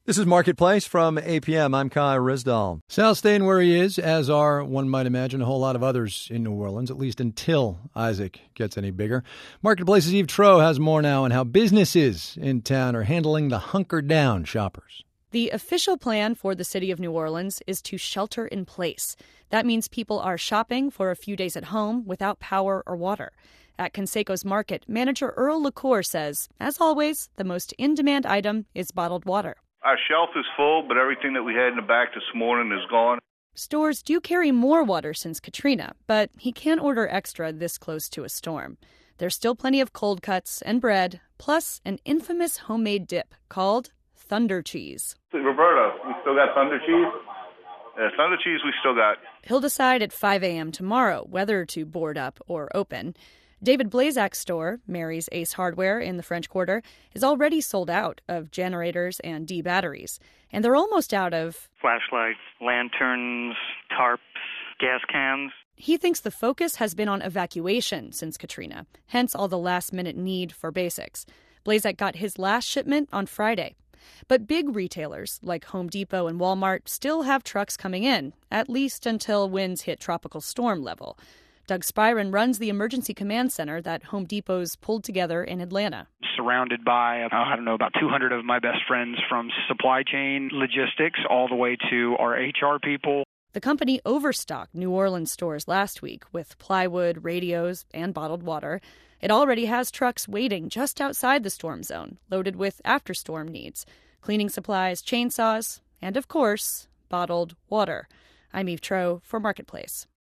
This is Marketplace from APM. I'm Kai Rizdal. Sal staying where he is, as are, one might imagine, a whole lot of others in New Orleans, at least until Isaac gets any bigger. Marketplace's Eve Troeh has more now on how businesses in town are handling the hunker-down shoppers. The official plan for the city of New Orleans is to shelter in place. That means people are shopping for a few days at home without power or water. At Conseco's Market, manager Earl LaCour says, as always, the most in-demand item is bottled water. Our shelf is full, but everything that we had in the back this morning is gone. Stores do carry more water since Katrina, but he can't order extra this close to a storm. There's still plenty of cold cuts and bread, plus an infamous homemade dip called Thunder Cheese. Roberto, we still got Thunder Cheese? Thunder Cheese we still got. He'll decide at 5 a.m. tomorrow whether to board up or open. David Blazak's store, Mary's Ace Hardware in the French Quarter, is already sold out of generators and D batteries. And they're almost out of flashlights, lanterns, tarps, gas cans. He thinks the focus has been on evacuation since Katrina, hence all the last-minute need for basics. Blazak got his last shipment on Friday. But big retailers like Home Depot and Walmart still have trucks coming in, at least until winds hit tropical storm level. Doug Spyron runs the emergency command center that Home Depot's pulled together in Atlanta. Surrounded by, about 200 of my best friends, from supply chain logistics all the way to our HR people. The company overstocked New Orleans stores last week with plywood, radios, and bottled water. It already has trucks waiting just outside the storm zone, loaded with after-storm needs, cleaning supplies, chainsaws, and, of course, bottled water. I'm Eve Troeh for Marketplace.